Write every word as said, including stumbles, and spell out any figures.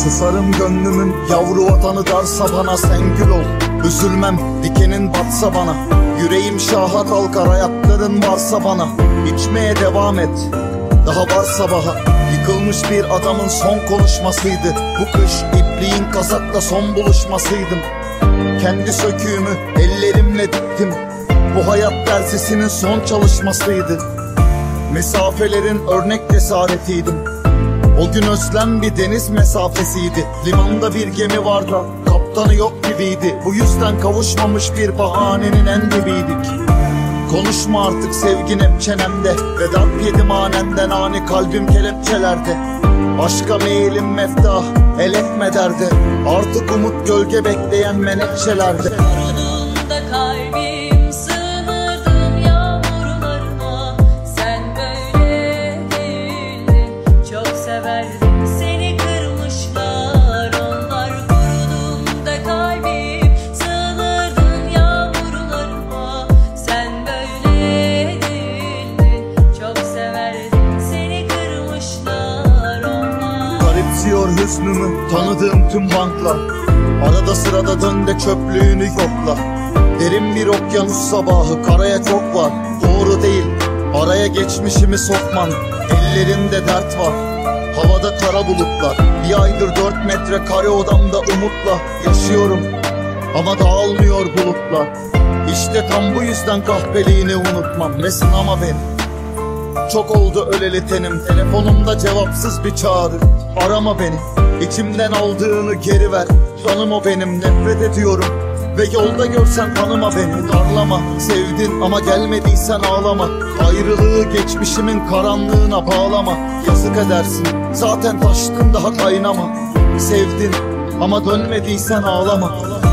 Susarım gönlümün yavru vatanı darsa bana, sen gül ol. Üzülmem dikenin batsa bana. Yüreğim şaha kalkar ayakların varsa bana. İçmeye devam et, daha var sabaha. Yıkılmış bir adamın son konuşmasıydı. Bu kış ipliğin kazakla son buluşmasıydım. Kendi söküğümü ellerimle diktim. Bu hayat dersisinin son çalışmasıydı. Mesafelerin örnek cesaretiydim. O gün özlem bir deniz mesafesiydi. Limanda bir gemi var da kaptanı yok gibiydi. Bu yüzden kavuşmamış bir bahanenin en dibiydik. Konuşma artık sevgin hep çenemde. Ve darp yedim anenden ani kalbim kelepçelerde. Aşka meyilim meftah el etme derdi. Artık umut gölge bekleyen menekşelerde. Burnunda kalbim sığınırdım yağmurlarına. Sen böyle değildin, çok severdim, seni kırmışlar onlar. Burnunda kalbim sığınırdım yağmurlarına. Sen böyle değildin, çok severdim, seni kırmışlar onlar. Garipsiyor hüznümü tanıdığım tüm banklar. Arada sırada dön de çöplüğünü yokla. Derin bir okyanus sabahı, karaya çok var. Doğru değil araya geçmişimi sokman. Ellerinde dert var, havada kara bulutlar. Bir aydır dört metre kare odamda umutla yaşıyorum. Ama dağılmıyor bulutlar. İşte tam bu yüzden kahpeliğini unutmam. Ve sınama beni, çok oldu öleli tenim. Telefonumda cevapsız bir çağrı, arama beni. İçimden aldığını geri ver, canım o benim. Nefret ediyorum ve yolda görsen tanıma beni. Darlama, sevdin ama gelmediysen ağlama. Ayrılığı geçmişimin karanlığına bağlama. Yazık edersin, zaten taştın daha kaynama. Sevdin ama dönmediysen ağlama.